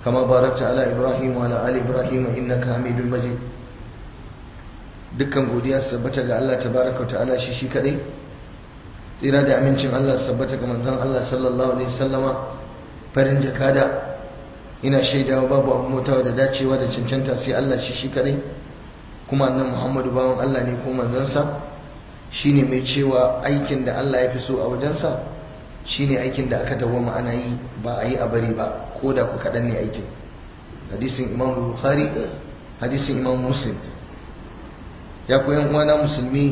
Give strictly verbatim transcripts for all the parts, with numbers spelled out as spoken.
كما باركت على إبراهيم وعلى آل إبراهيم إنك حميد مجيد. dukkan godiya sabbata ga Allah tabaraka wa ta'ala shi shi kadai, tsira da amincin Allah sabbata ga manzon Allah sallallahu alaihi wasallama farin jakada. Ina shaidawa babu abu motawa da dacewa da cancanta sai Allah shi shi kadai, kuma annabi Muhammadu bawan Allah ne ko manzansa. Shine mai cewa aikin da Allah ya fi so a wajensa shine aikin da aka dawwama ana yi, ba a yi a bari ba, ko da ku kaɗan ne aikin. Hadisin Imam Bukhari, hadisin Imam Muslim. Ya ku yan uwana musulmi,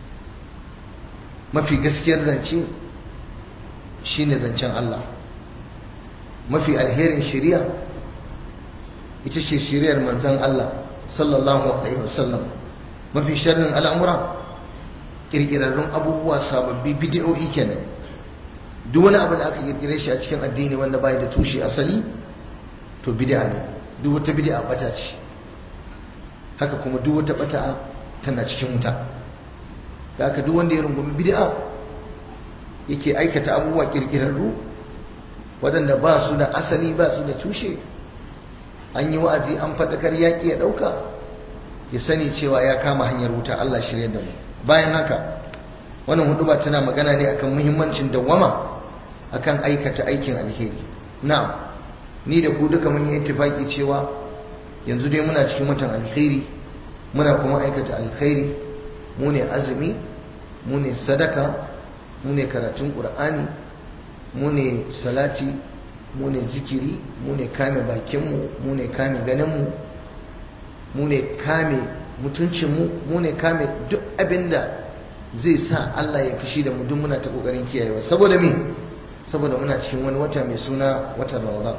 mafi gaskiyar zance shine zancen Allah. Mafi alherin shari'a ita ce shari'ar manzon Allah sallallahu alaihi wasallam. Mafi sharrin al'amura kirkirarrun abubuwa, sababbi, bid'o'i kenan. Duk wani abu da aka kirkire shi a cikin addini wanda bai da tushe asali to bid'a ne. Duk wata bid'a bata ce. Haka kuma duk wata bata tana cikin wuta. Da haka duk wanda ya rungumi bid'a yake aikata abubuwa kirkirarru waɗanda ba su da asali, ba su da tushe, an yi wa'azi an faɗakar yaƙi ya ɗauka, ya sani cewa ya kama hanyar wuta. Allah shirya da mu. Bayan haka wannan huduba tana magana ne akan muhimmancin dawwama akan aikata aikin alheri. Na'am, ni da ku duka mun yi ittifaki cewa yanzu dai muna cikin watan alheri, muna kuma aikata alkhairi. Mu ne azumi, mu ne sadaka, mu ne karatun qur'ani, mu ne salati, mu ne zikiri, mu ne kame bakinmu, mu ne kame ganinmu, mu ne kame mutuncinmu, mu ne kame duk abinda zai sa Allah ya fushi da mu, duk muna ta kokarin kiyayewa. Saboda me? Saboda muna cikin wani wata mai suna watan Ramadan.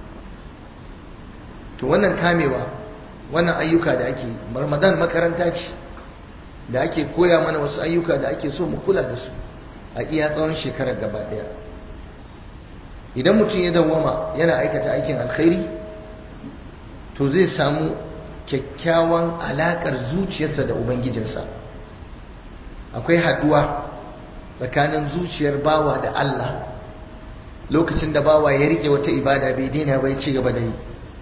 To wannan kamewa, wannan ayyuka da ake, Ramadan makaranta ce da ake koya mana wasu ayyuka da ake so mu kula da su a iya tsawon shekarar gaba daya. Idan mutum ya dawwama yana aikata aikin alkhairi, to zai samu kyakkyawan alakar zuciyarsa da ubangijinsa. Akwai haduwa tsakanin zuciyar bawa da Allah lokacin da bawa ya rike wata ibada bai daina bai ci gaba da yi.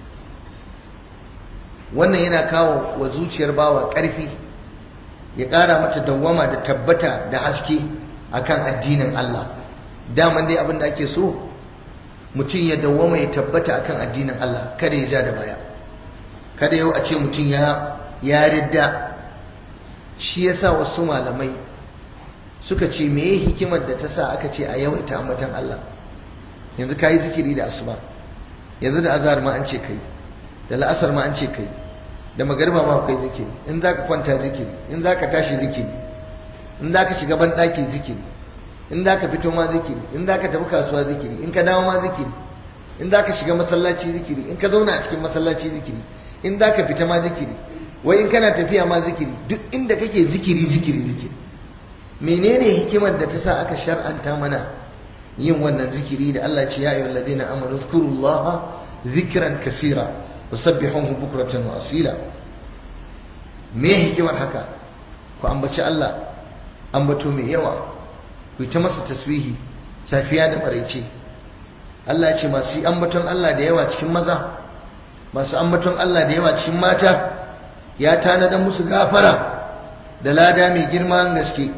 Wannan yana kawo wa zuciyar bawa ƙarfi, ya ƙara mata dawwama da tabbata da haske akan addinin Allah. Daman dai abin da ake so mutum ya dawwama ya tabbata akan addinin Allah, kada ya ja da baya. Kada yau a ce mutum ya ya ridda. Shi yasa wasu malamai suka ce meye hikimar da ta sa aka ce a yawaita ambatan Allah. Yanzu kayi zikiri da asuba, yanzu da azhar ma an ce kai, da la'asar ma an ce kai, da magariba ma akwai zikiri, in za ka kwanta zikiri, in za ka tashi zikiri, in za ka shiga banɗaki zikiri, in za ka fito ma zikiri, in za ka tafi kasuwa zikiri, in ka dawo ma zikiri, in za ka shiga masallaci zikiri, in ka zauna a cikin masallaci zikiri, in za ka fita ma zikiri, wai in kana tafiya ma zikiri. Duk inda kake zikiri zikiri zikiri. Menene hikimar da ta sa aka shar'anta mana yin wannan zikiri da Allah ce ya ayyuhal ladina amanu zkurullaha zikran kaseera wasabbihuhu bukratan wa asila? Me hikimar haka? Ku ambaci Allah ambato mai yawa, ku ta masa tasbihi safiya da maraice. Allah ya ce masu yi ambaton Allah da yawa cikin maza, masu ambaton Allah da yawa cikin mata, ya tanada musu gafara da lada mai girman gaske.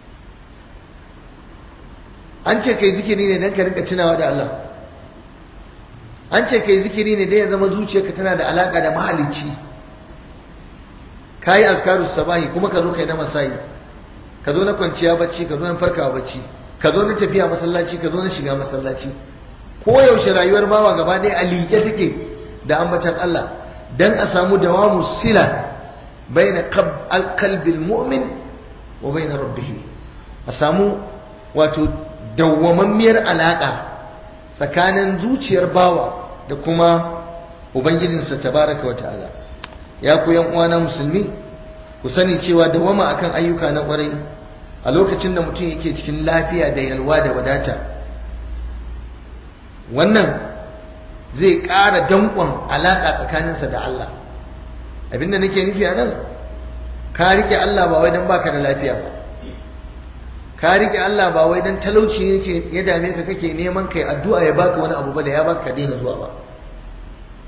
An ce kai zikiri ne don ka rinka tunawa da Allah. An ce kai zikiri ne don ya zama zuciyarka tana da alaka da mahalicci. Kayi azkarus sabahi kuma ka zo kai na masayi, ka zo na kwanciya bacci, ka zo na farkawa bacci, ka zo na tafiya masallaci, ka zo na shiga masallaci. Ko yaushe rayuwar bawa gaba ɗaya a liƙe take da ambatan Allah, dan a samu dawamu sila baina qalbil mu'min wa baina rabbih. A samu wato dawwamammiyar alaka tsakanin zuciyar bawa da kuma ubangijinsa tabaraka wa ta'ala. Ya ku yan uwana musulmi, ku sani cewa dawama akan ayyuka na kwarai a lokacin da mutum yake cikin lafiya da yalwa da wadata, wannan zai ƙara danƙon alaƙa tsakaninsa da Allah. Abinda nake nufi a nan, ka rike Allah ba wai don baka da lafiya ba, ka rike Allah ba wai don talauci yake ya dame ka kake neman kai addu'a ya baka wani abu ba da ya baka daina zuwa ba.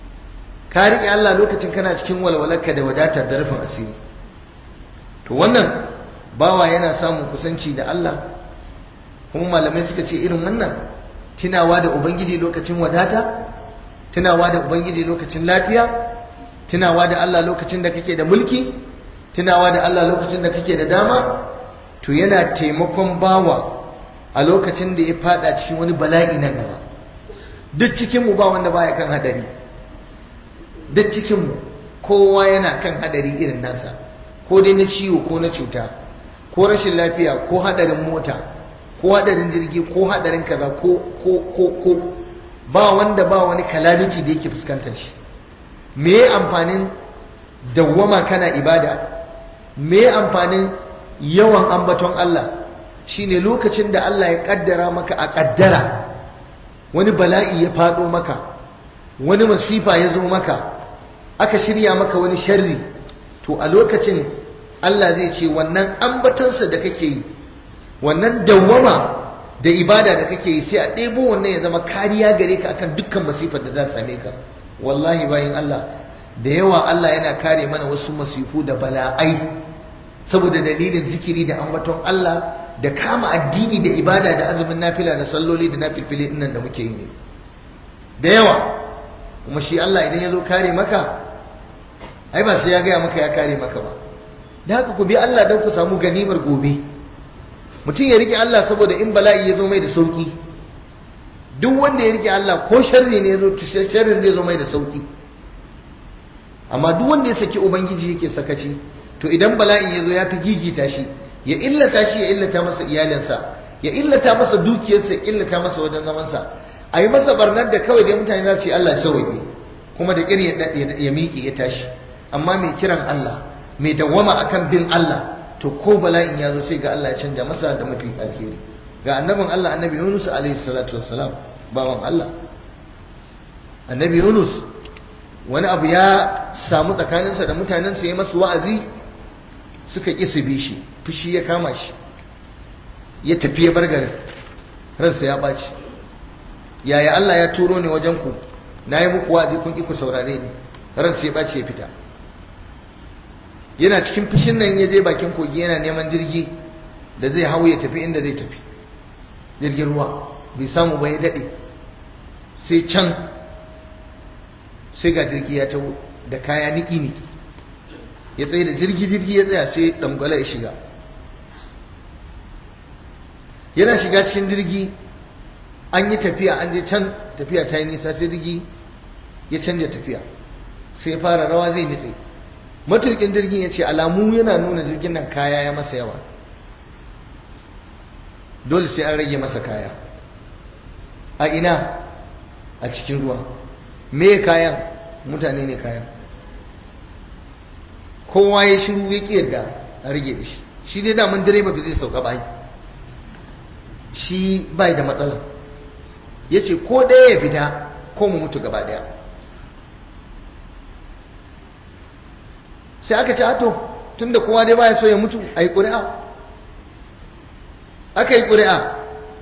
ka riƙe Allah lokacin kana cikin walwalarka da wadata da rufin asiri. To wannan bawa yana samun kusanci da Allah, kuma malamai suka ce irin wannan tunawa da ubangiji lokacin wadata, tunawa da ubangiji lokacin lafiya, tunawa da Allah lokacin da kake da mulki, tunawa da Allah lokacin da kake da dama, to yana taimakon bawa a lokacin da ya fada cikin wani bala'i na gaba. Duk cikinmu ba wanda baya kan hadari, duk cikinmu kowa yana kan hadari irin nasa, ko dai na ciwo ko na cuta, ko rashin lafiya, ko hadarin mota, ko hadarin jirgi, ko hadarin kaza, ko ko ko ko ba wanda ba wani calamity da yake fuskantar shi. Me ya amfanin dawwama kana ibada? Me ya amfanin yawan ambaton Allah? Shine lokacin da Allah ya kaddara maka a kaddara wani bala'i ya fado maka, wani masifa ya zo maka, aka shirya maka wani sharri, to a lokacin Allah zai ce wannan ambatonsa da kake yi, wannan dawwama da ibada da kake yi, sai a ɗebo wannan ya zama kariya gare ka akan dukkan masifar da za ta same ka. Wallahi bayin Allah, da yawa Allah yana kare mana wasu masifu da bala'ai saboda dalilin zikiri da ambaton Allah da kama addini da ibada da azumin nafila da salloli da nafilfili dinnan da muke yi ne da yawa. Kuma shi Allah idan ya zo kare maka, ai ba sai ya gaya maka ya kare maka ba. Da haka ku bi Allah don ku samu ganimar gobe. Mutum ya rike Allah saboda in bala'i ya zo mai da sauki. Duk wanda ya rike Allah ko sharri ne ya zo, sharrin zai zo mai da sauki. Amma duk wanda ya saki ubangiji yake sakaci, to idan bala'i ya zo ya fi gigita shi, ya illata shi, ya illata masa iyalinsa, ya illata masa dukiyarsa, ya illata masa wajen zamansa, a yi masa barnar da kawai dai mutane za su yi Allah sauƙi, kuma da ƙiri ya miƙe ya tashi. Amma mai kiran Allah, mai dawwama akan bin Allah, to ko bala'in ya zo sai ga Allah ya canja masa da mafi alheri. Ga annabin Allah, annabi Yunus alaihi salatu wassalam, bawan Allah, annabi Yunus, wani abu ya samu tsakaninsa da mutanensa, ya masu wa'azi suka ƙi su bi shi, fushi ya kama shi, ya tafi ya bar garin, ransa ya ɓaci. Yaya Allah ya turo ni wajen ku, na yi muku wa'azi kun ƙi ku saurare ni, ransa ya ɓaci ya fita. Yana cikin fushin nan ya je bakin kogi yana neman jirgi da zai hau ya tafi inda zai tafi, jirgin ruwa bai samu ba, ya daɗe. Sai can sai ga jirgi ya taho da kaya niki-niki, ya tsaye da jirgi-jirgi ya tsaya, sai dangwala ya shiga. Yana shiga cikin jirgi, an yi tafiya, an je can tafiya ta yi nisa, sai jirgi ya canja tafiya, sai fara rawa zai nitse. Matukin jirgin ya ce alamu yana nuna jirgin nan kaya ya masa yawa, dole sai an rage masa kaya. A ina? A cikin ruwa. Me kayan? Mutane ne kayan. Kowa ya shiru ya ƙi yadda a rage da shi. Shi dai daman direba ba zai sauka ba, shi bai da matsala. Ya ce ko ɗaya ya fita ko mu mutu gaba ɗaya. Sai aka ce ato tunda kowa dai baya so ya mutu, a yi ƙuri'a. Aka yi ƙuri'a,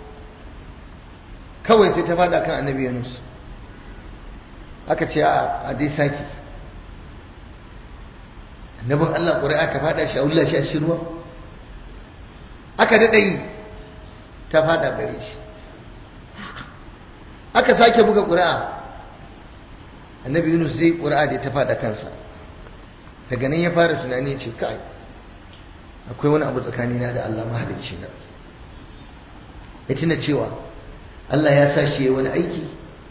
kawai sai ta fada kan annabi Yunus. Aka ce a dai saki. Annabin Allah ƙuri'a ta fada shi a wulla shi a cikin ruwa. Aka daɗa yi, ta fada gare shi. Aka sake buga ƙuri'a, annabi Yunus zai ƙuri'a da ta fada kansa. Daga nan ya fara tunani ya ce kai, akwai wani abu tsakanina da Allah mahalicci na. Ya tuna cewa Allah ya sa shi wani aiki,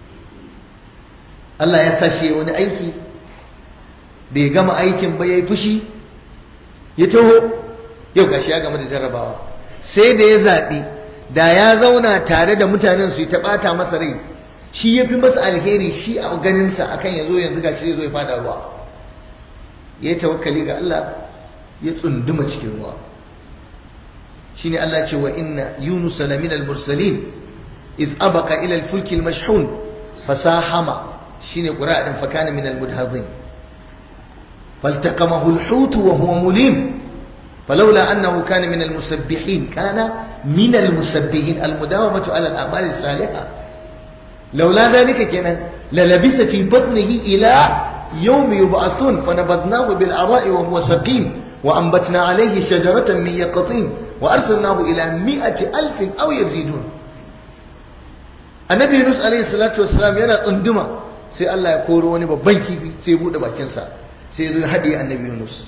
Allah ya sa shi wani aiki, bai gama aikin ba ya yi fushi, ya taho, yau gashi ya gama da jarrabawa. Sai da ya zaɓi, da ya zauna tare da mutanen su ta ɓata masa rai, shi ya fi masa alheri shi a ganinsa akan ya zo yanzu gashi zai zo ya fada ruwa. Ya yi tawakkali ga Allah, ya tsunduma cikin ruwa. Shi ne Allah ce wa inna Yunus lamin al-mursalin iz abaka ila al-fulki al-mashhun fasahama, shine qura'an fa kana min al-mudhadhin faltaqamahu al-hut wa huwa mulim falawla annahu kana min al-musabbihin kana min al-musabbihin al-mudawamatu ala al-a'mal as-salihah lawla dhalika kana la labisa fi batnihi ila يوم يبعثون فنبذناه بالعراء وهو سقيم وأنبتنا عليه شجرة من يقطين وأرسلناه إلى مئة ألف أو يزيدون. النبي يونس عليه الصلاة والسلام yana tsunduma sai Allah ya koro wani babban kifi sai ya bude bakinsa sai ya zo ya haɗiye annabi Yunus.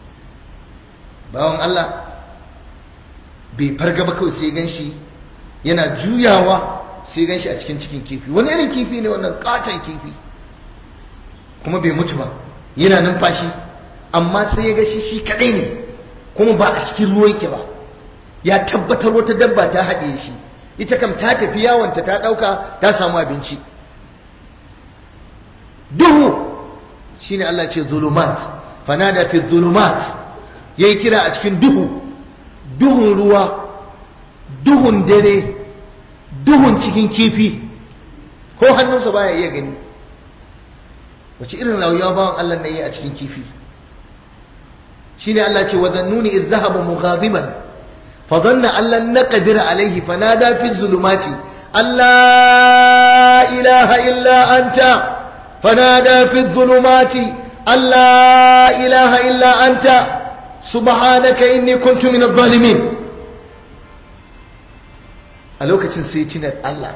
Bawan Allah bai farga ba kawai sai ganshi yana juyawa sai ganshi a cikin cikin kifi. Wani irin kifi ne wannan? Katon kifi kuma bai mutu ba, yana numfashi, amma sai ya ga shi shi kadai ne kuma ba a cikin ruwa yake ba. Ya tabbatar wata dabba ta haɗiye shi, ita kam ta tafi yawonta ta ɗauka ta samu abinci. Duhu shine Allah ce zulumat, fanada fi zulumat, yayi kira a cikin duhu, duhun ruwa, duhun dare, duhun cikin kifi, ko hannunsa baya iya gani. Wace irin rayuwa bawan Allah ne yi a cikin kifi? Shine Allah ce wa zannuni idh dhahaba mughadiban fa dhanna an lan naqdir alayhi fanada fi zulumati alla ilaha illa anta fanada fi zulumati alla ilaha illa anta subhanaka inni kuntu minadh zalimin. A lokacin sai tunar Allah,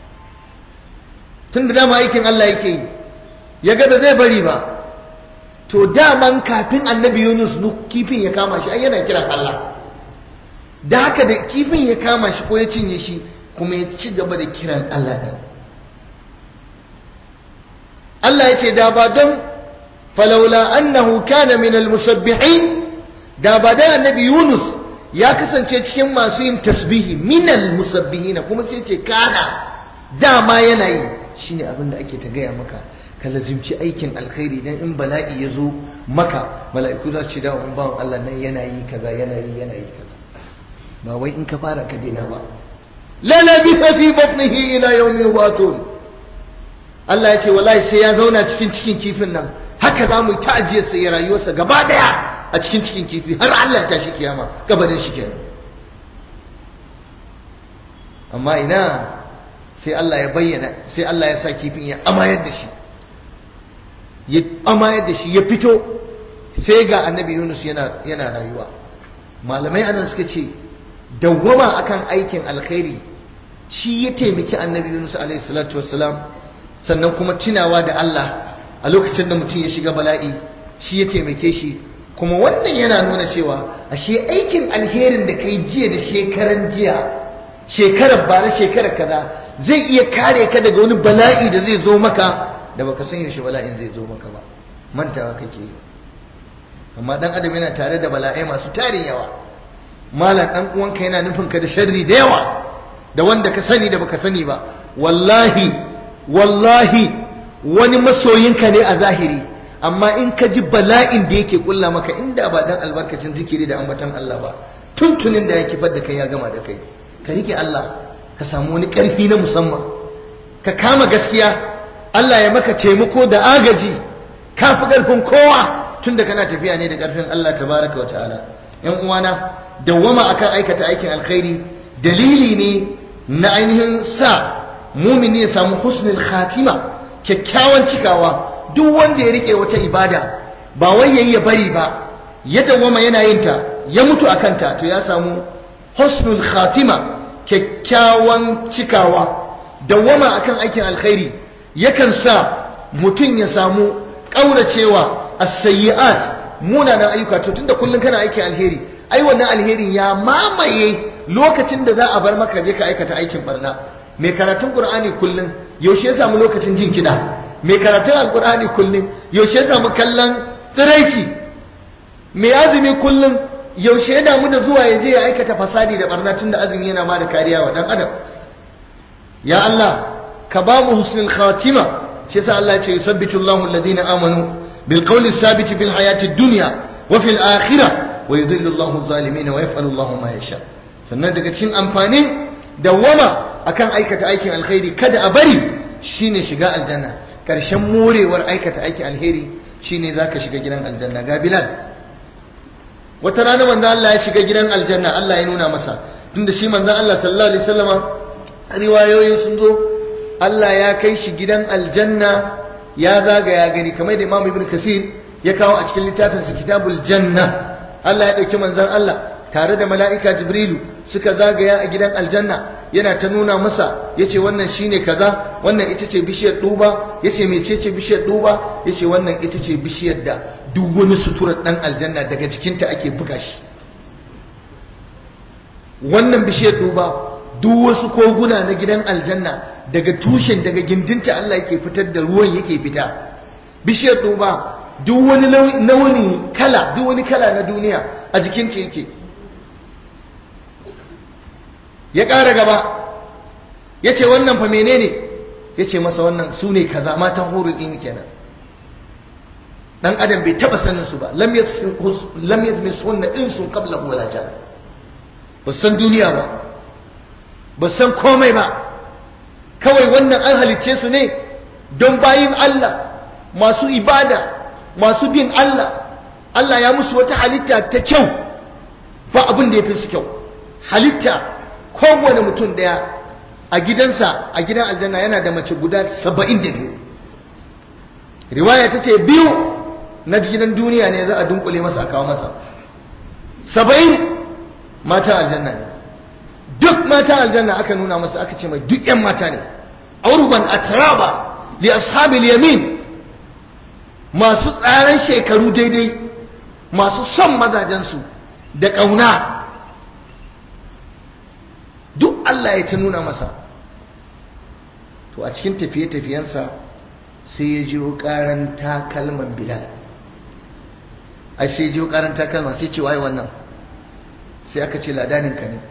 tunda dama aikin Allah yake yi, ya ga ba zai bari ba. To daman kafin annabi Yunus kifin ya kama shi ai yana kiran Allah, da haka da kifin ya kama shi ko ya cinye shi kuma ya ci gaba da kiran Allah ɗin. Allah ya ce da ba don falaula annahu kana min almusabbihin, da ba da annabi Yunus ya kasance cikin masu yin tasbihi min almusabbihin, kuma sai ce kana dama yana yi. Shine abin da ake ta gaya maka, ka lazimci aikin alkhairi, dan in bala'i ya zo maka mala'iku za su ce dawo in bawan Allah nan yana yi kaza yana yi yana yi kaza, ba wai in ka fara ka daina ba. la labisa fi batnihi ila yawmi yub'athun. Allah ya ce wallahi sai ya zauna cikin cikin kifin nan, haka za mu ta ajiyar sa ya rayuwarsa gaba daya a cikin cikin kifi har Allah ya tashi kiyama, gabanin shi kenan. Amma ina sai Allah ya bayyana, sai Allah ya sa kifin ya amayar da shi ya amayar da shi ya fito, sai ga annabi Yunus yana yana rayuwa. Malamai anan suka ce dawwama akan aikin alkhairi shi ya taimaki annabi Yunus alaihi salatu wassalam, sannan kuma tunawa da Allah a lokacin da mutum ya shiga bala'i shi ya taimake shi. Kuma wannan yana nuna cewa ashe aikin alherin da kai jiya da shekaran jiya, shekarar bara, shekarar kaza, zai iya kare ka daga wani bala'i da zai zo maka da baka san yaushe bala'in zai zo maka ba, mantawa kake yi. Amma dan adam yana tare da bala'ai masu tarin yawa. Malam dan uwanka yana nufin ka da sharri da yawa, da wanda ka sani da baka sani ba. Wallahi wallahi wani masoyinka ne a zahiri, amma in ka ji bala'in da yake kulla maka, inda ba dan albarkacin zikiri da ambaton Allah ba, tuntunin da ya kifar da kai ya gama da kai. Ka rike Allah, ka samu wani ƙarfi na musamman, ka kama gaskiya, Allah ya maka taimako da agaji, ka fi ƙarfin kowa tunda kana tafiya ne da ƙarfin Allah tabaraka wa ta'ala. Yan uwana, dawwama akan aikata aikin alkhairi dalili ne na ainihin sa mumini ya samu husnul khatima, kyakkyawan cikawa. Duk wanda ya rike wata ibada ba wai yayi ya bari ba, ya dawwama yana yin ta, ya mutu akan ta, to ya samu husnul khatima, kyakkyawan cikawa. Dawwama akan aikin alkhairi yakan sa mutum ya samu kauracewa as-sayyi'at, munanan ayyuka. To tunda kullun kana aikin alheri, ai wannan alherin ya mamaye lokacin da za a bar maka je ka aikata aikin barna. Mai karatun Qur'ani kullun yaushe ya samu lokacin jin kida? Mai karatun Alqur'ani kullun yaushe ya samu kallon tsiraici? Mai azumi kullun yaushe ya damu da zuwa ya je ya aikata fasadi da barna, tunda azumi yana ma da kariya wa dan adam. Ya Allah, ka ba mu husnul khatima. Shi yasa Allah ya ce yusabbitu Allahu alladhina amanu bil qawli thabit fil hayati dunya wa fil akhirah wa yudhillu Allahu adh-dhalimin wa yaf'alu Allahu ma yasha. Sannan daga cikin amfanin dawwama akan aikata aikin alkhairi kada a bari shine shiga aljanna. Karshen morewar aikata aikin alheri shine zaka shiga gidan aljanna. Ga Bilal, wata rana manzon Allah ya shiga gidan aljanna, Allah ya nuna masa, tunda shi manzon Allah sallallahu alaihi wasallama riwayoyin sun zo Allah ya kai shi gidan aljanna ya zagaya gani, kamar da Imam Ibn Kasir ya kawo a cikin littafinsa Kitabul Janna. Allah ya ɗauki manzon Allah tare da mala'ika Jibrilu suka zagaya a gidan aljanna, yana ta nuna masa, yace wannan shine kaza, wannan ita ce bishiyar duba, yace mecece bishiyar duba, yace wannan ita ce bishiyar da duk wani suturar dan aljanna daga jikinta ake buga shi. Wannan bishiyar duba duk wasu koguna na gidan aljanna daga tushen, daga gindinta Allah yake fitar da ruwan yake fita. Bishiyar duba duk wani launi kala, duk wani kala na duniya a jikinta yake. Ya ƙara gaba ya ce wannan fa menene, ya ce masa wannan su ne kaza, matan hurul ɗin kenan. ɗan adam bai taɓa sanin su ba, lam yatmis sunna insun qabla wala jan, ba san duniya ba, ba san komai ba, kawai wannan an halicce su ne don bayin Allah masu ibada, masu bin Allah. Allah ya musu wata halitta ta kyau, ba abin da ya fi su kyau. Halitta kowane mutum daya a gidansa, a gidan aljanna yana da mace guda saba'in da biyu. Riwaya ta ce biyu na gidan duniya ne za a dunkule masa a kawo masa, saba'in mata aljanna ne. Duk mata aljanna aka nuna masa, aka ce mai duk yan mata ne. Urban atraba li ashabil yamin, masu tsaran shekaru daidai, masu son mazajensu da ƙauna. Duk Allah ya ta nuna masa. To a cikin tafiye-tafiyensa sai ya jiyo ƙaran takalman Bilal. Ai sai ya jiyo ƙaran takalman, sai ce waye wannan, sai aka ce ladaninka ne.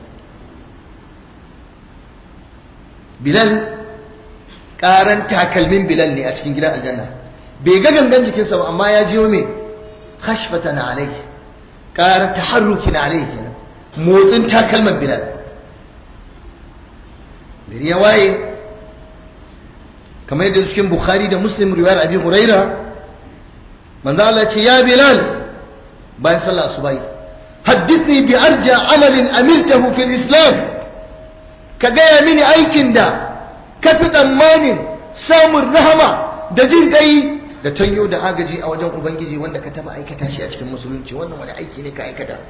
Bilal, ƙaran takalmin Bilal ne a cikin gidan aljanna. Bai ga gangan jikinsa ba, amma ya jiyo me khashfatan alayhi, ƙaran taharrukin alayhi kenan, motsin takalman Bilal. Gari ya waye, kamar yadda cikin Bukhari da Muslim riwayar Abi Huraira, manzo Allah ce ya Bilal bayan sallah asubai, haddithni bi arja amalin amiltahu fil Islam, ka gaya mini aikin da ka fi tsammanin samun rahama da jin kai da tanyo da agaji a wajen Ubangiji wanda ka taba aikata shi a cikin musulunci. Wannan wani aiki ne ka aikata?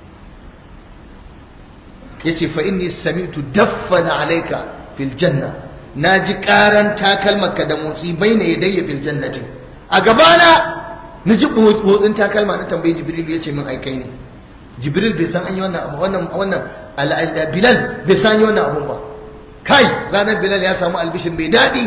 yace fa inni sami'tu daffana alayka fil janna, naji karan takalmaka da motsi baina yadayya fil jannati, a gabana naji motsin takalma. Na tambayi Jibril, yace min ai kai ne. Jibril bai san an yi wannan abu, wannan wannan al'ada Bilal bai san yi wannan abun ba. Kai ranar Bilal ya samu albishin bai dadi.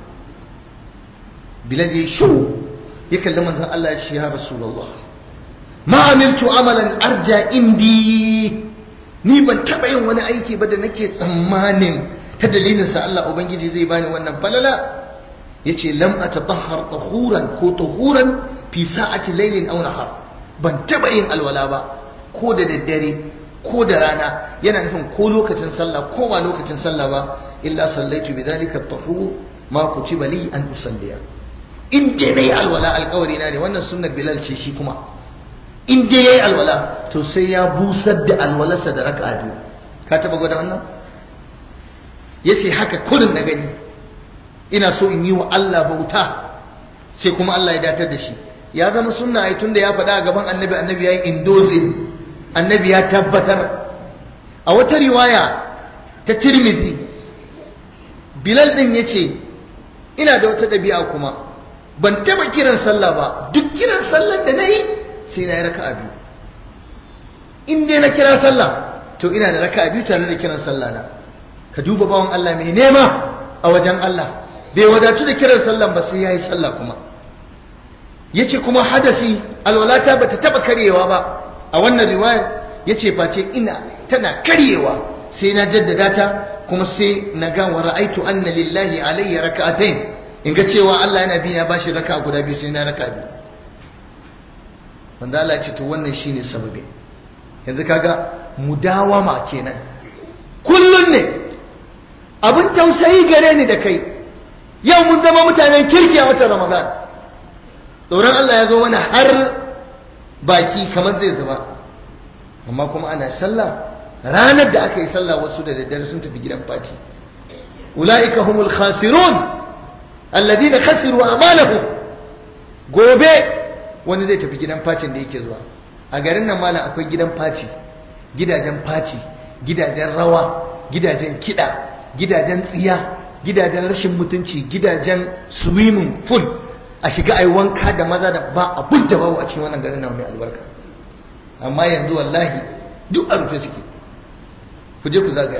Bilal ya shiru, ya kalli manzon Allah ya ce ya Rasulullah, ma amiltu amalan arja indi, ni ban taba yin wani aiki ba da nake tsammanin ta dalilin sa Allah ubangiji zai bani wannan falala. Yace lam atatahhar tahuran ko tahuran fi sa'ati laylin aw nahar, ban taba yin alwala ba ko da daddare ko da rana, yana nufin ko lokacin sallah ko ba lokacin sallah ba, illa sallaitu bidhalika at-tahur ma kutiba li an usalliya. In dai nayi alwala, alƙawari na ne, wannan sunnar Bilal ce shi kuma, in dai yayi alwala to sai ya busar da alwalarsa da raka'a biyu. Ka taba gwada wannan? Yace haka kurin na gani, ina so in yi wa Allah bauta, sai kuma Allah ya datar da shi. Ya zama sunna ai, tunda ya faɗa a gaban annabi, annabi yayi indozin, annabi ya tabbatar. A wata riwaya ta Tirmidhi, Bilal din yace ina da wata ɗabi'a kuma, ban taba kiran sallah ba, duk kiran sallar da nayi sai na yi raka'a biyu. In dai na kira sallah to ina da raka'a biyu tare da kiran sallah na. Ka duba bawan Allah mai nema a wajen Allah, bai wadatu da kiran sallah ba sai yayi sallah kuma. Yace kuma hadasi, alwalata bata taba karyewa ba. A wannan riwayar yace face ina tana karyewa sai na jaddada ta, kuma sai na ga wa ra'aitu anna lillahi alayya raka'atayn, in ga cewa Allah yana bi na bashi raka'a guda biyu, sai na raka'a biyu. Wanda Allah ya ce to wannan shine sababi. Yanzu kaga mudawama kenan, kullun ne. Abin tausayi gare ni da kai, yau mun zama mutanen kirki a watan Ramadan, tsoron Allah ya zo mana har baki kamar zai zuba, amma kuma ana sallah. Ranar da aka yi sallah wasu da daddare sun tafi gidan fati. Ula'ika humul khasirun, alladina khasiru a'malahum. Gobe wani zai tafi gidan facin da yake zuwa a garin nan malam akwai gidan faci, gidajen faci, gidajen rawa, gidajen kiɗa, gidajen tsiya, gidajen rashin mutunci, gidajen swimming pool, a shiga ai wanka da maza da ba abun da babu a cikin wannan garin nan mai albarka. Amma yanzu wallahi duk a rufe suke, ku je ku zagaya.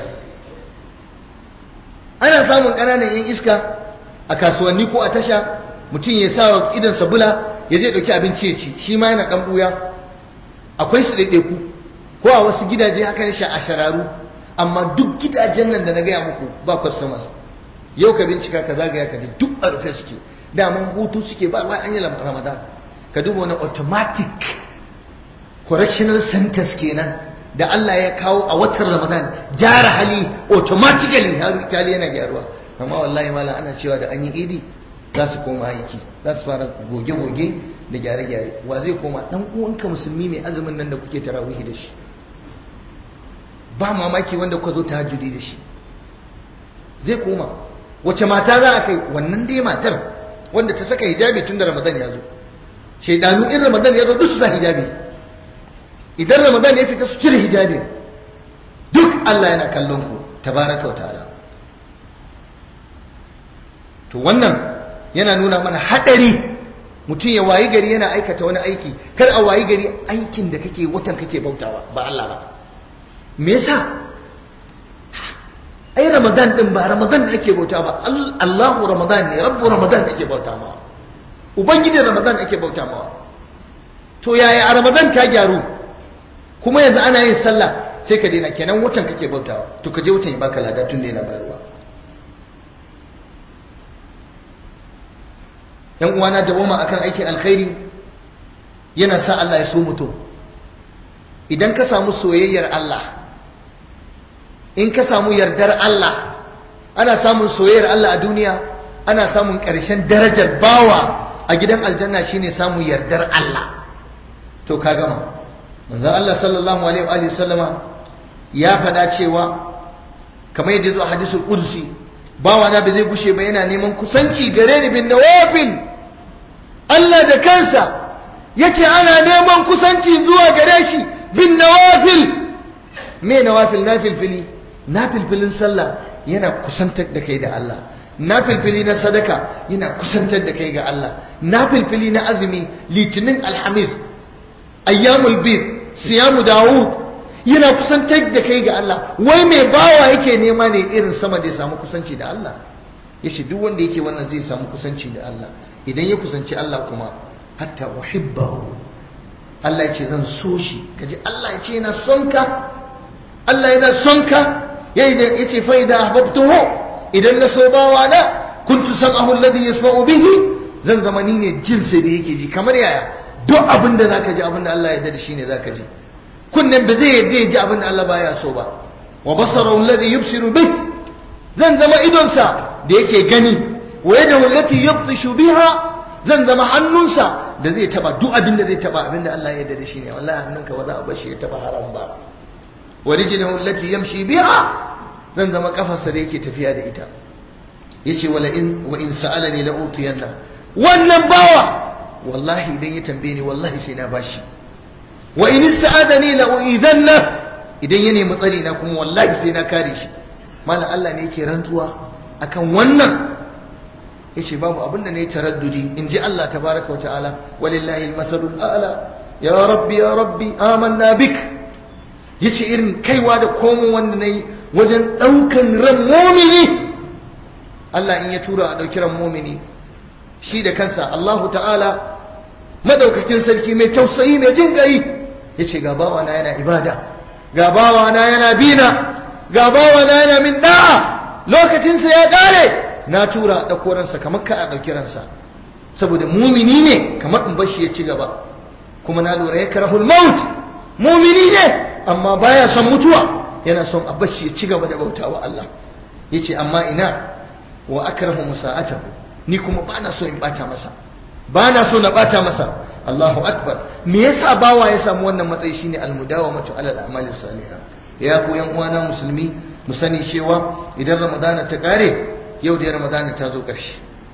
Ana samun ƙananan yin iska a kasuwanni ko a tasha, mutum ya sa wa idan sabula ya je ɗauki abinci ya ci, shi ma yana ɗan ɓuya. Akwai su ɗaiɗaiku ko a wasu gidaje haka sha a shararu, amma duk gidajen nan da na gaya muku ba customers. Yau ka bincika ka zagaya ka ji duk a rufe suke, daman hutu suke ba wai an yi Ramadan. Ka duba wani automatic correctional centers kenan da Allah ya kawo a watan Ramadan, gyara hali automatically har Italiya yana gyaruwa. Amma wallahi mala ana cewa da an yi idi za su koma aiki, za su fara goge-goge da gyare-gyare. Wa zai koma? Dan uwanka musulmi mai azumin nan da kuke tarawihi da shi, ba mamaki wanda kuka zo tahajjudi da shi zai koma. Wace mata za a kai? Wannan dai matar wanda ta saka hijabi tun da Ramadan ya zo. Shaidanu in Ramadan ya zo duk su sa hijabi, idan Ramadan ya fita su cire hijabi. Duk Allah yana kallon ku tabaraka wa ta'ala. To wannan yana nuna mana hadari mutum ya wayi gari yana aikata wani aiki, kar a wayi gari aikin da kake watan kake bautawa ba Allah ba. Me yasa? Ai Ramadan din ba Ramadan da ake bauta ba, Allahu Ramadan ne, Rabbu Ramadan ake bauta ma, ubangijin Ramadan ake bauta ma. To yaya a Ramadan ka gyaru kuma yanzu ana yin sallah sai ka daina, kenan watan kake bautawa. To ka je watan ya baka lada tun da yana bayarwa. Yan uwana, dawama akan aikin alkhairi yana sa Allah ya so mutum. Idan ka samu soyayyar Allah, in ka samu yardar Allah, ana samun soyayyar Allah a duniya, ana samun ƙarshen darajar bawa a gidan aljanna shine samun yardar Allah. To ka gama. Manzon Allah sallallahu alaihi wa sallama ya faɗa cewa kamar yadda zo a hadisul qudsi, bawa na ba zai gushe ba yana neman kusanci gare ni bin nawafil. Allah da kansa yace ana neman kusanci zuwa gare shi bin nawafil. Me nawafil? Nafilfili. Nafilfilin sallah yana kusantar da kai da Allah. Nafilfili na sadaka yana kusantar da kai ga Allah. Nafilfili na azumi, litinin, alhamis, ayyamul bid, siyamu Dawud yana kusantar da kai ga Allah. Wai mai bawa yake nema ne irin sama da ya samu kusanci da Allah? Yace duk wanda yake wannan zai samu kusanci da Allah. Idan ya kusanci Allah kuma hatta uhibbahu, Allah yace zan so shi. Kaji Allah yace yana son ka, Allah yana son ka. Yace fa idza ahbabtuhu, idan na so bawa na kuntu sam'ahu alladhi yasma'u bihi, zan zama ni ne jinsi da yake ji. Kamar yaya? Duk abin da zaka ji, abin da Allah ya yarda da shi ne zaka ji. Kunnen ba zai yarda ya ji abin da Allah baya so ba. Wa basarahu alladhi yubsiru bih, zan zama idonsa da yake gani. Wa yadahu allati yabtishu biha, zan zama hannunsa da zai taba duk abin da zai taba, abin da Allah ya yarda da shi ne. Wallahi hannunka ba za a bar shi ya taba haram ba. Wa rijluhu allati yamshi biha, zan zama kafarsa da yake tafiya da ita. Yace wala in wa in sa'alani la utiyanna, wannan bawa wallahi idan ya tambaye ni wallahi sai na bashi. Wa in sa'adani la uidanna, idan ya nemi tsari na kuma wallahi sai na kare shi. Mallan Allah ne yake rantsuwa akan wannan. Yace babu abin da ne taraddudi, inji Allah tabaraka wa ta'ala, walillahi almasalul a'la, ya rabbi ya rabbi amanna bik. Yace irin kaiwa da komo wanda nayi wajen daukan ran mu'mini, Allah in ya tura a dauki ran mu'mini, shi da kansa Allahu ta'ala madaukakin sarki mai tausayi mai jin gai, yace ga bawa na yana ibada, ga bawa na yana bina, ga bawa na yana min da'a, lokacin sa ya kare, na tura da koransa kamar ka a dauki ransa, saboda mu'mini ne, kamar in bar shi ya ci gaba. Kuma na lura ya karahul maut, mu'mini ne amma baya son mutuwa, yana son a bar shi ya ci gaba da bautawa Allah. Yace amma ina wa akrahu musa'atahu, ni kuma ba na so in bata masa, ba na so na bata masa. Allahu akbar. Me yasa bawa ya samu wannan matsayi? shine almudawamatu ala al-a'mali salihah. Ya ku yan uwana musulmi, mu sani cewa idan Ramadana ta kare, yau da Ramadana ta zo ƙarshe,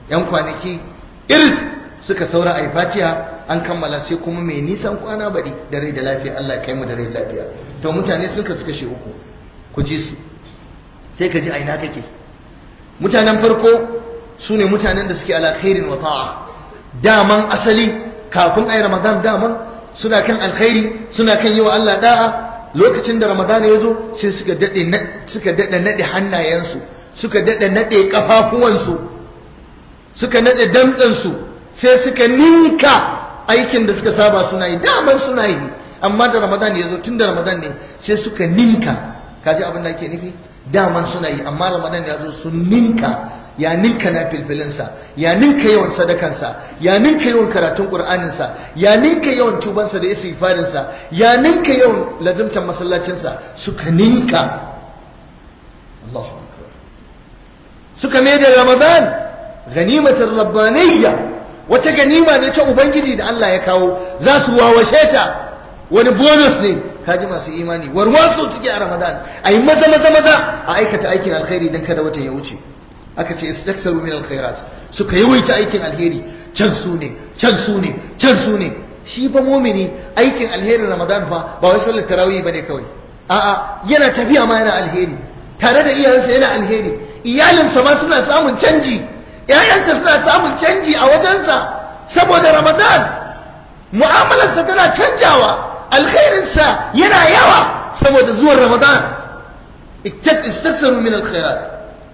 yan kwanaki iris suka saura a yi fatiha an kammala sai kuma mai nisan kwana baɗi da rai da lafiya Allah kai mu da rai da lafiya. To mutane sun kasu kashe uku ku ji su sai ka ji a ina kake. Mutanen farko su ne mutanen da suke ala khairin wa ta'a, daman asali kafin ayi ramadan daman suna kan alkhairi suna kan yi wa Allah da'a. Lokacin da ramadan ya zo sai suka dade suka dade nade hannayensu, suka dade nade kafafuwansu, suka nade damtsansu, sai suka ninka aikin da suka saba suna yi daman suna yi, amma da ramadan ya zo tun da ramadan ne sai suka ninka. Kaji abin da ake nufi? Daman suna yi amma ramadan ya zo sun ninka, ya ninka na filfilinsa, ya ninka yawan sadakansa, ya ninka yawan karatun ƙur'aninsa, ya ninka yawan tubansa da istighfarinsa, ya ninka yawan lazimtan masallacinsa, suka ninka. Allahu akbar. Suka mai da ramadan ganimatar rabbaniyya, wata ganima ne ta ubangiji da Allah ya kawo, za su wawashe ta, wani bonus ne. Kaji masu imani warwaso take a ramadan, ayi maza maza maza a aikata aikin alkhairi dan kada watan ya wuce. Aka ce istaksaru min alkhairat, suka yawaita aikin alheri, can su ne can su ne can su ne. Shi fa mu'mini aikin alherin ramadan fa ba wai sallar tarawih bane kawai, a'a yana tafiya ma yana alheri, tare da iyayensa yana alheri, iyalinsa ma suna samun canji, ƴaƴansa suna samun canji a wajensa saboda ramadan. Mu'amalarsa tana canjawa, alkhairinsa yana yawa saboda zuwan ramadan. istaksaru min alkhairat,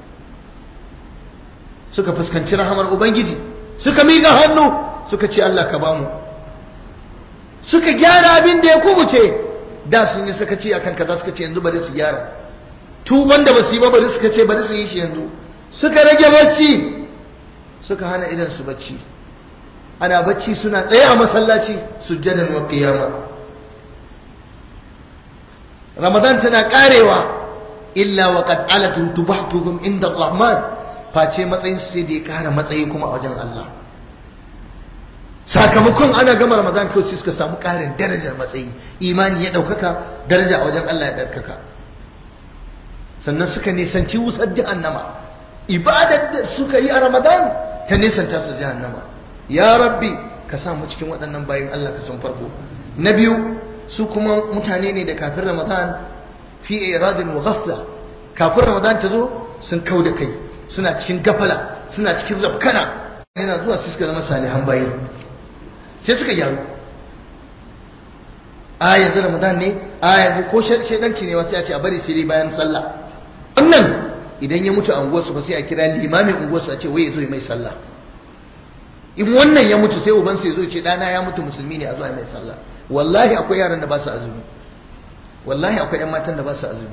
suka fuskanci rahamar ubangiji, suka miƙa hannu suka ce Allah ka bamu, suka gyara abin da ya kubuce. Da sun yi sakaci akan kaza suka ce yanzu bari su gyara, tuban da basu yi ba bari suka ce bari su yi shi yanzu. Suka rage bacci, suka hana idan su bacci, ana bacci suna tsaye a masallaci sujjadan wa qiyama. Ramadan tana karewa illa wa qad alatu tubahtuhum inda ar-rahman, face matsayin sai da ya kara matsayi kuma a wajen Allah. Sakamakon ana gama ramadan kawai suka samu karin darajar matsayi, imani ya daukaka, daraja a wajen Allah ya daukaka. Sannan suka nisanci wusar jahannama, ibadar da suka yi a ramadan ta nisanta su jahannama. Ya rabbi ka sa mu cikin waɗannan bayin Allah ka sun farko. Na biyu, su kuma mutane ne da kafin ramadan fi iradin wa ghafla, kafin ramadan ta zo sun kau da kai, suna cikin gafala, suna cikin rafkana. Yana zuwa su suka zama salihan bayi, sai suka gyaru. A yanzu ramadan ne, a yanzu ko shaidanci ne wasu ya ce a bari sai dai bayan sallah. Wannan idan ya mutu a unguwarsu ba sai a kira limamin unguwarsu a ce wai ya zo ya mai sallah. In wannan ya mutu sai uban sai zo ya ce ɗana ya mutu musulmi ne a zo a mai sallah. Wallahi akwai yaran da ba su azumi, wallahi akwai ƴan matan da ba su azumi.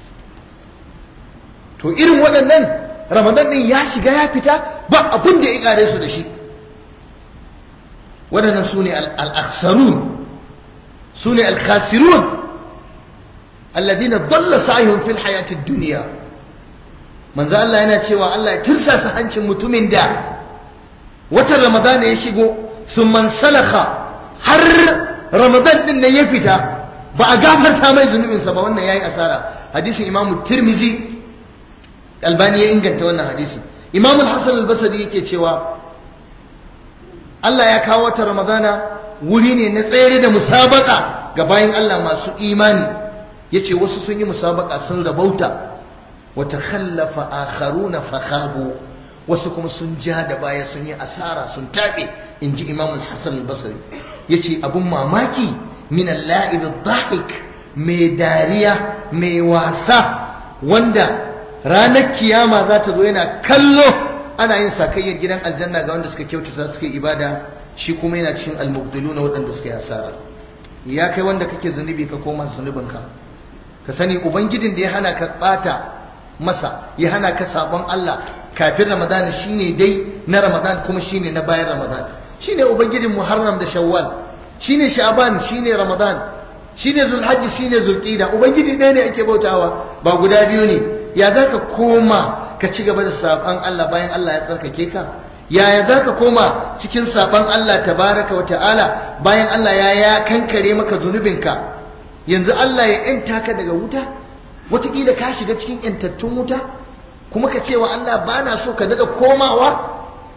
To irin waɗannan ramadan din ya shiga ya fita ba abin da ya kare su da shi. Waɗannan su ne al-akhsarun, su ne al-khasirun, alladhina dhalla sa'yuhum fil hayati ad-dunya. Manzo Allah yana cewa Allah ya tirsasa hancin mutumin da watan ramadan ya shigo sun man salakha har ramadan din nan ya fita ba a gafarta mai zunubinsa ba, wannan yayi asara. Hadisin Imam Tirmidhi, Albani ya inganta wannan hadisi. Imam al-Hasan al-Basri yake cewa Allah ya kawo wata Ramadana wuri ne na tsere da musabaka ga bayin Allah masu imani. Yace wasu sun yi musabaka sun rabauta, wa takhallafa akharuna fakhabu, wasu kuma sun ja da baya sun yi asara sun tabe, inji Imam al-Hasan al-Basri. Yace abun mamaki min al-la'ib ad-dahik, mai dariya mai wasa, wanda ranar kiyama za ta zo yana kallo ana yin sakayyar gidan aljanna ga wanda suka kyautata suka ibada, shi kuma yana cikin almubdiluna waɗanda suka yi asara. Ya kai wanda kake zunubi ka koma zunubinka, ka sani ubangijin da ya hana ka bata masa, ya hana ka sabon Allah kafin ramadan shine dai na ramadan kuma shine na bayan ramadan. Shine ubangijin muharram da shawwal, shine sha'ban, shine ramadan, shine zulhajji, shine zulqa'da. Ubangiji ɗaya ne ake bautawa ba guda biyu ne. Ya za ka koma ka ci gaba da saban Allah bayan Allah ya tsarkake ka? Yaya za ka koma cikin saban Allah tabaraka wa ta'ala bayan Allah ya ya kankare maka zunubinka? Yanzu Allah ya yanta ka daga wuta, wataƙila ka shiga cikin yantattun wuta, kuma ka cewa Allah ba na so ka daga komawa?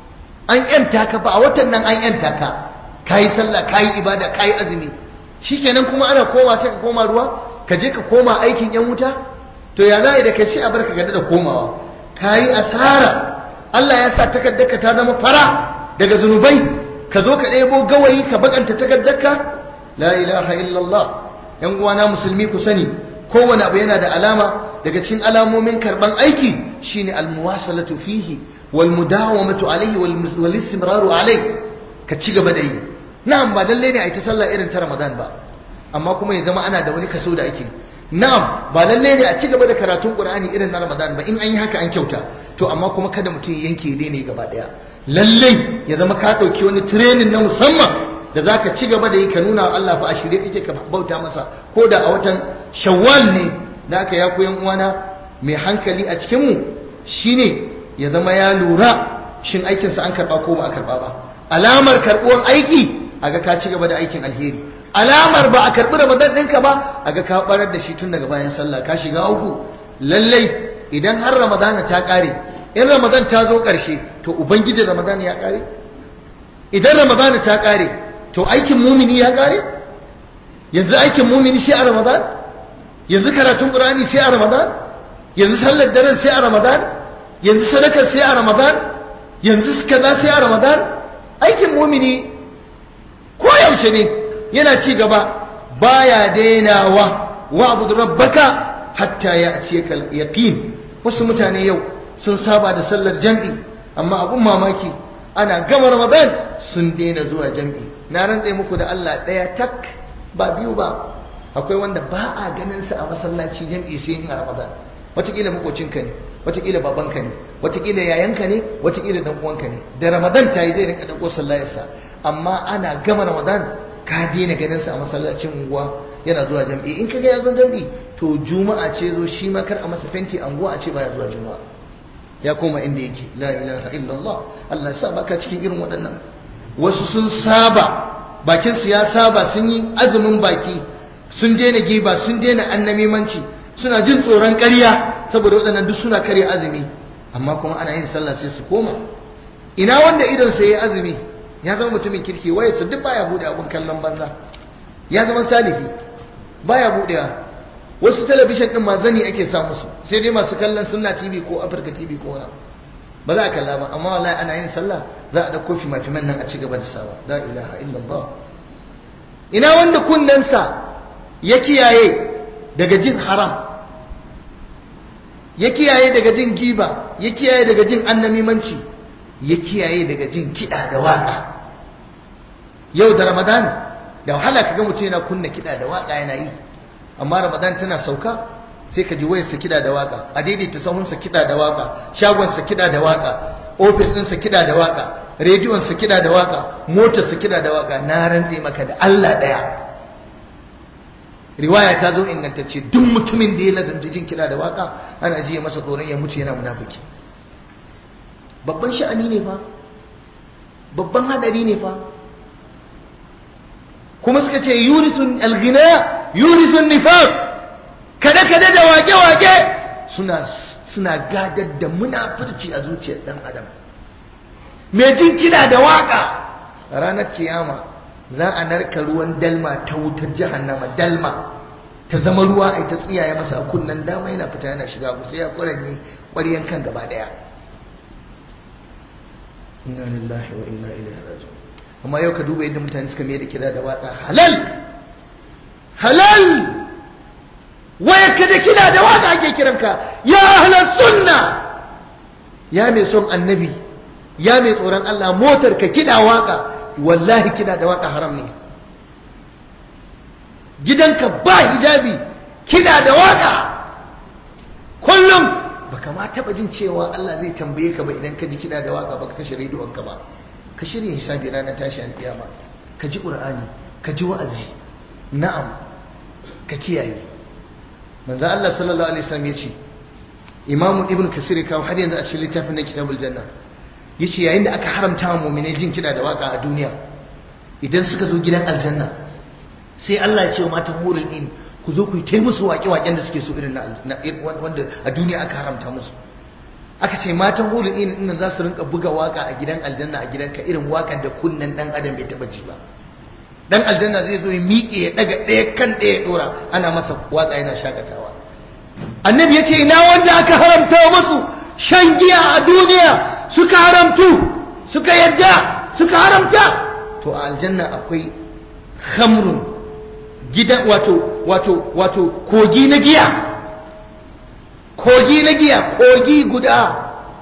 an yanta ka ba a watan nan an yanta ka kayi sallah kayi ibada kayi azumi shikenan kuma ana koma sai ka koma ruwa ka je ka koma aikin yan wuta to ya za da kai sai a barka gada da komawa kayi asara Allah ya sa takaddarka ta zama fara daga zunubai ka zo ka ɗebo gawayi ka bakanta takaddarka la ilaha illallah yan uwana musulmi ku sani kowane abu yana da alama daga cikin alamomin karban aiki shine almuwasalatu fihi wal mudawamatu alayhi wal istimraru alayhi ka ci gaba da yi na'am ba lalle ne a yi ta sallah irin ta Ramadan ba amma kuma ya zama ana da wani kaso da ake na'am ba lalle ne a ci gaba da karatun Qur'ani irin na Ramadan ba in an yi haka an kyauta to amma kuma kada mutum yanke ya daina gaba daya lalle ya zama ka dauki wani training na musamman da zaka ci gaba da yi ka nuna wa Allah fa a shirye kake ka bauta masa ko da a watan Shawwal ne da aka ya koyan uwana mai hankali a cikin mu shine ya zama ya lura shin aikin sa an karba ko ba a karba ba alamar karbuwan aiki aga ka ci gaba da aikin alheri alamar ba a karbi Ramadan ɗinka ba aga ka barar da shi tun daga bayan sallah ka shiga uku lallai idan har Ramadan ta kare in Ramadan ta zo ƙarshe to ubangijin Ramadan ya kare idan Ramadan ta kare to aikin mumini ya kare yanzu aikin mumini sai a Ramadan yanzu karatun Qur'ani sai a Ramadan yanzu sallar daren sai a Ramadan yanzu sadakar sai a Ramadan yanzu kaza sai a Ramadan aikin mumini ko yaushe ne yana ci gaba baya dainawa wa'bud rabbaka hatta ya'tiyaka al-yaqin wasu mutane yau sun saba da sallar jam'i amma abun mamaki ana gama Ramadan sun daina zuwa jam'i na rantse muku da Allah daya tak ba biyu ba akwai wanda ba a ganin sa a masallaci jam'i sai in Ramadan wataƙila makocinka ne wataƙila babanka ne wataƙila yayanka ne wataƙila dan uwanka ne da Ramadan tayi zai rinka dauko sallarsa amma ana gama Ramadan ka daina ganin sa a masallacin unguwa yana zuwa jam'i in kaga ya zo jam'i to juma'a ce zo shi ma kar a masa fenti anguwa a ce baya zuwa juma'a ya koma inda yake la ilaha illallah Allah ya sa baka cikin irin waɗannan wasu sun saba bakin su ya saba sun yi azumin baki sun daina giba sun daina annamimanci suna jin tsoron ƙarya saboda waɗannan duk suna karya azumi amma kuma ana yin sallah sai su koma ina wanda idon sa yayi azumi ya zama mutumin kirki waye su duk baya bude abun kallon banza ya zama salihi baya budewa wasu talabishin din ma zani ake sa musu sai dai masu kallon sunna T V ko Africa T V ko ba za a kalla ba amma wallahi ana yin sallah za a dauko fimafiman nan a ci gaba da sawa la ilaha illallah ina wanda kunnensa ya kiyaye daga jin haram ya kiyaye daga jin giba ya kiyaye daga jin annamimanci ya kiyaye daga jin kiɗa da waƙa yau da Ramadan da wahala kaga mutum yana kunna kiɗa da waƙa yana yi amma Ramadan tana sauka sai ka ji wayarsa kiɗa da waƙa a daidaita sahunsa kiɗa da waƙa shagonsa kiɗa da waƙa ofis ɗinsa kiɗa da waƙa rediyonsa kiɗa da waƙa motarsa kiɗa da waƙa na rantse maka da Allah ɗaya riwaya ta zo ingantacce duk mutumin da ya lazanta jin kiɗa da waƙa ana jiya masa tsoron ya mutu yana munafiki babban sha'ani ne fa babban hadari ne fa kuma suka ce yurisun alghina yurisun nifaq kada kada da wake wake suna suna gadar da munafurci a zuciyar dan adam mai jin kida da waka ranar kiyama za a narka ruwan dalma ta wutar jahannama dalma ta zama ruwa ai ta tsiyaye masa a kunnan dama yana fita yana shiga ku sai ya kuranye ƙwaryan kan gaba daya inna lillahi wa inna ilaihi raji'un amma yau ka duba yadda mutane suka mai da kida da waka halal halal waya ka da kida da waka ake kiranka ya ahlus sunna ya mai son annabi ya mai tsoron Allah motar ka kida waka wallahi kida da waka haram ne gidanka ba hijabi kida da waka kullum baka ma taba jin cewa Allah zai tambaye ka ba idan ka ji kida da waka baka kashe rediyon ka ba ka shirya hisabi ranar tashi alkiyama ka ji qur'ani ka ji wa'azi na'am ka kiyaye manzo Allah sallallahu alaihi wasallam yace Imam Ibn Kasir kawo har yanzu a cikin littafin na Kitabul Janna yace yayin da aka haramta wa mu'mini jin kida da waka a duniya idan suka zo gidan aljanna sai Allah ya ce wa matan hurul in ku zo ku yi musu waƙe-waƙen da suke so irin na wanda a duniya aka haramta musu aka ce matan hulun in nan za su rinka buga waka a gidan aljanna a gidanka irin wakan da kunnen dan adam bai taba ji ba. Dan aljanna zai zo ya miƙe ya daga ɗaya kan ɗaya dora ana masa waka yana shakatawa. Annabi ya ce ina wanda aka haramta musu shan giya a duniya suka haramtu suka yadda suka haramta, to a aljanna akwai khamrun gidan wato wato wato kogi na giya, kogi na giya, kogi guda.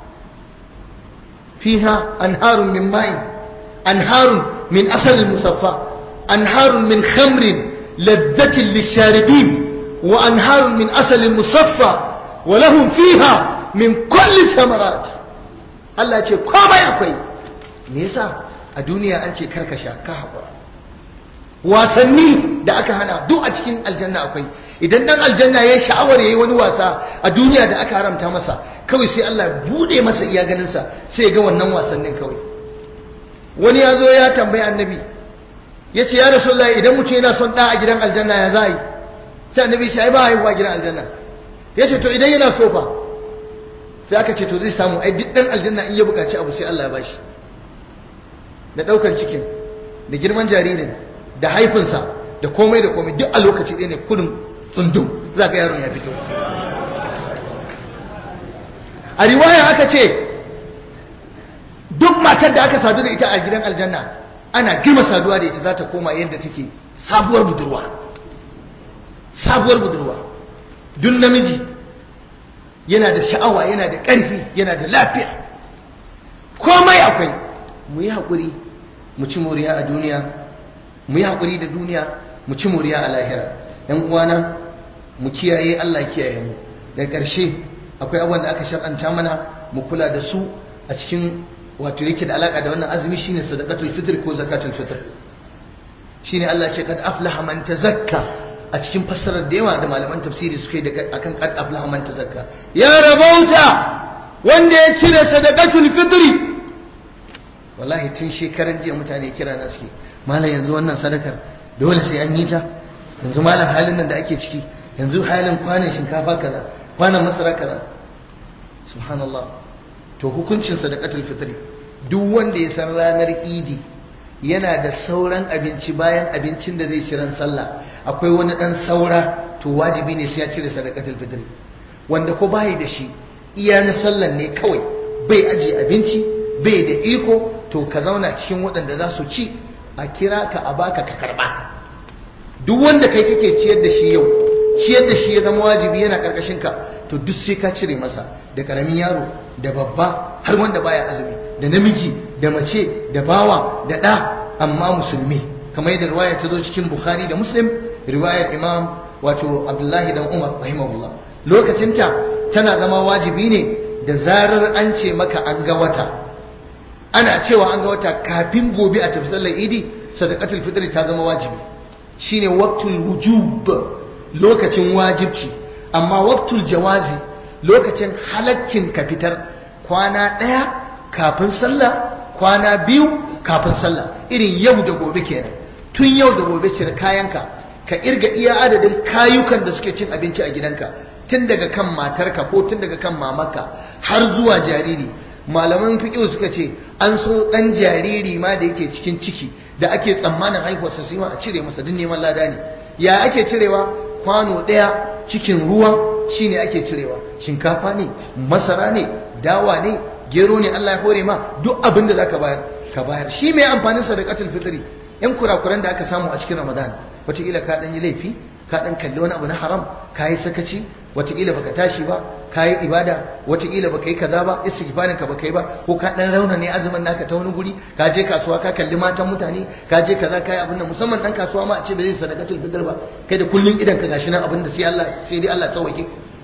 fiha anharun min ma'in, anharun min asalin musaffa, anharun min khamrin ladzatin lisharibin wa anharun min asalin musaffa wa lahum fiha min kulli samarat. Allah ce komai akwai. Me yasa a duniya an ce karkasha ka haƙura? Wasanni da aka hana duk a cikin aljanna akwai. Idan dan aljanna ya sha'awar yayi wani wasa a duniya da aka haramta masa, kawai sai Allah bude masa iya ganin sa sai ya ga wannan wasannin kawai. Wani ya zo ya tambayi annabi ya ce ya rasulullahi idan mutum yana son da a gidan aljanna ya za yi? Sai annabi ya ce ai ba haihuwa gidan aljanna. Ya ce to idan yana so fa? Sai aka ce to zai samu, ai duk dan aljanna in ya buƙaci abu sai Allah ya bashi. Da ɗaukar cikin, da girman jaririn, da haifinsa, da komai da komai duk a lokaci ɗaya ne kudin tsundum za ka yaron ya fito. A riwaya aka ce duk matar da aka sadu da ita a gidan aljanna ana girma saduwa da ita za ta koma yadda take sabuwar budurwa. Sabuwar budurwa. Duk namiji yana da sha'awa, yana da ƙarfi, yana da lafiya, komai akwai. Mu yi haƙuri mu ci moriya a duniya, mu yi haƙuri da duniya mu ci moriya a lahira. ‘Yan uwana mu kiyaye, Allah kiyaye mu. Daga ƙarshe akwai abubuwan da aka shar'anta mana mu kula da su a cikin wato yake da alaƙa da wannan azumi, shine sadaqatul fitr ko zakatul fitr. Shine Allah ce kad aflaha man tazakka a cikin fassarar da yawa da malaman tafsiri suka yi akan kad aflaha man tazakka. Ya rabauta wanda ya cire sadaqatul fitr. Wallahi tun shekaran jiya mutane kira na suke, malam yanzu wannan sadakar dole sai an yi ta, yanzu malam halin nan da ake ciki, yanzu halin kwanan shinkafa kaza, kwanan masara kaza. Subhanallah. To hukuncin sadaqatul fitri, duk wanda ya san ranar idi yana da sauran abinci bayan abincin da zai ci ran sallah, akwai wani dan saura, to wajibi ne sai ya cire sadaqatul fitri. Wanda ko bai da shi, iya na sallan ne kawai, bai aje abinci, bai da iko, to ka zauna cikin waɗanda za su ci, a kira ka a baka ka karɓa. Duk wanda kai kake ciyar da shi yau, ciyar da shi ya zama wajibi yana ƙarƙashin ka, to duk sai ka cire masa, da ƙaramin yaro, da babba, har wanda baya azumi, da namiji, da mace, da bawa, da ɗa, amma musulmi. Kamar yadda riwaya ta zo cikin Bukhari da Muslim, riwayar Imam wato Abdullahi dan Umar rahimahullah. Lokacinta tana zama wajibi ne da zarar an ce maka an ga wata. Ana cewa an ga wata kafin gobe a tafi sallar idi, sadaqatul fitr ta zama wajibi. Shine waqtul wujub, lokacin wajibci. Amma waqtul jawazi, lokacin halaccin ka fitar, kwana daya kafin sallah, kwana biyu kafin sallah, irin yau da gobe kenan. Tun yau da gobe cire kayanka, ka irga iya adadin kayukan da suke cin abinci a gidanka, tun daga kan matarka ko tun daga kan mamarka har zuwa jariri. Malaman fiqh suka ce an so dan jariri ma da yake cikin ciki da ake tsammanin haihuwarsa sai ma a cire masa din neman lada ne. Ya ake cirewa? Kwano daya cikin ruwa shine ake cirewa. Shinkafa ne, masara ne, dawa ne, gero ne, Allah ya hore ma duk abin da zaka bayar ka bayar. Shi mai amfanin sadaqatul fitri, yan kurakuran da aka samu a cikin Ramadan, wataƙila ka dan yi laifi, ka dan kalli wani abu na haram, ka yi sakaci, wataƙila baka tashi ba, ka yi ibada, wataƙila baka yi kaza ba, istighfarin ka baka yi ba, ko ka dan rauna ne azumin naka ta wani guri, ka je kasuwa ka kalli matan mutane, ka je kaza ka yi abin nan, musamman dan kasuwa ma a ce ba zai sadaqatul fitr ba, kai da kullun idan ka gashi nan abin da sai Allah sai dai Allah tsawake.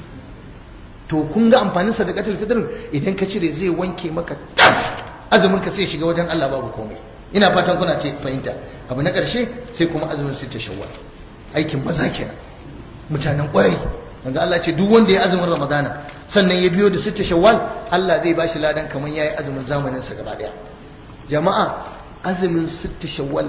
To kun ga amfanin sadaqatul fitr, idan ka cire zai wanke maka tas, azumin ka sai shiga wajen Allah babu komai. Ina fatan kuna ce fahimta. Abu na ƙarshe sai kuma azumin sitta shawwal. Aikin maza kenan, mutanen ƙwarai. Manzo Allah ce duk wanda ya azumin Ramadana sannan ya biyo da sitta shawwal, Allah zai bashi ladan kamar yayi azumin zamanin sa gaba daya. Jama'a, azumin sitta shawwal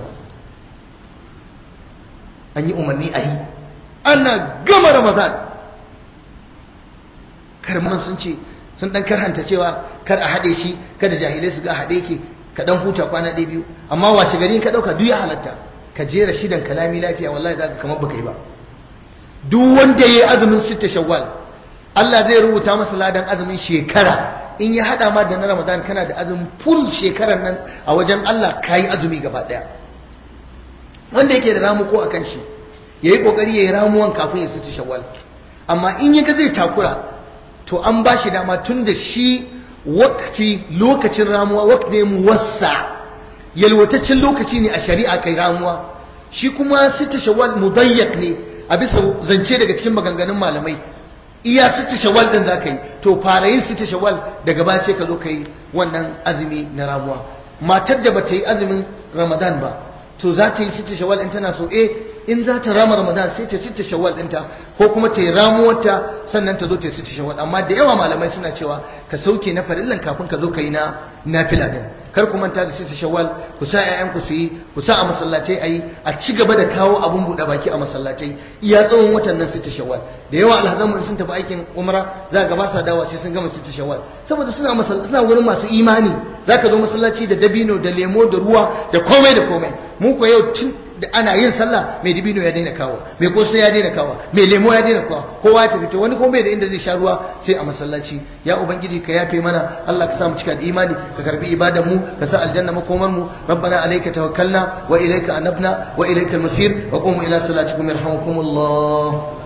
an yi umarni a yi ana gama Ramadan. Karman sun ce sun dan karhanta cewa kar a haɗe shi kada jahilai su ga haɗe ke ka dan huta kwana ɗaya biyu amma washe gari ka ɗauka duk ya halatta ka jera shidan kalami lafiya wallahi za ka kamar baka yi ba duk wanda ya yi azumin sitta shawwal Allah zai rubuta masa ladan azumin shekara in ya haɗa ma da na ramadan kana da azumin full shekarar nan a wajen Allah ka yi azumi gaba ɗaya wanda yake da ramuko a kan shi ya yi ƙoƙari ya yi ramuwan kafin ya sitta shawwal amma in ya ga zai takura to an ba shi dama tun da shi wakati lokacin ramuwa wakati ne muwassa yalwataccen lokaci ne a shari'a kai ramuwa shi kuma sita shawwal mudayyak ne a bisa zance daga cikin maganganun malamai iya sita shawwal din zaka yi to fara yin sita shawwal daga baya sai ka zo kai wannan azumi na ramuwa matar da bata yi azumin ramadan ba to za ta yi sita shawwal in tana so eh in za ta rama ramadan sai ta sita shawwal ɗinta ko kuma ta yi ramuwarta sannan ta zo ta yi sita shawwal amma da yawa malamai suna cewa ka sauke na farillan kafin ka zo ka yi na nafila din kar ku manta da sita shawwal ku sa ƴaƴan ku su yi ku sa a masallatai ayi a ci gaba da kawo abun buɗe baki a masallatai iya tsawon watan nan sita shawwal da yawa alhazan sun tafi aikin umra za ga ba sa dawa sai sun gama sita shawwal saboda suna suna wurin masu imani zaka zo masallaci da dabino da lemo da ruwa da komai da komai mu ko yau tun da ana yin sallah mai dibino ya daina kawo mai kosa ya daina kawo mai lemo ya daina kawo kowa ya tafi wani kuma bai da inda zai sha ruwa sai a masallaci ya ubangiji ka yafe mana Allah ka sa mu cika da imani ka karbi ibadan mu ka sa aljanna makomar mu rabbana alayka tawakkalna wa ilayka anabna wa ilayka al-masir wa qumu ila salatikum yarhamukumullah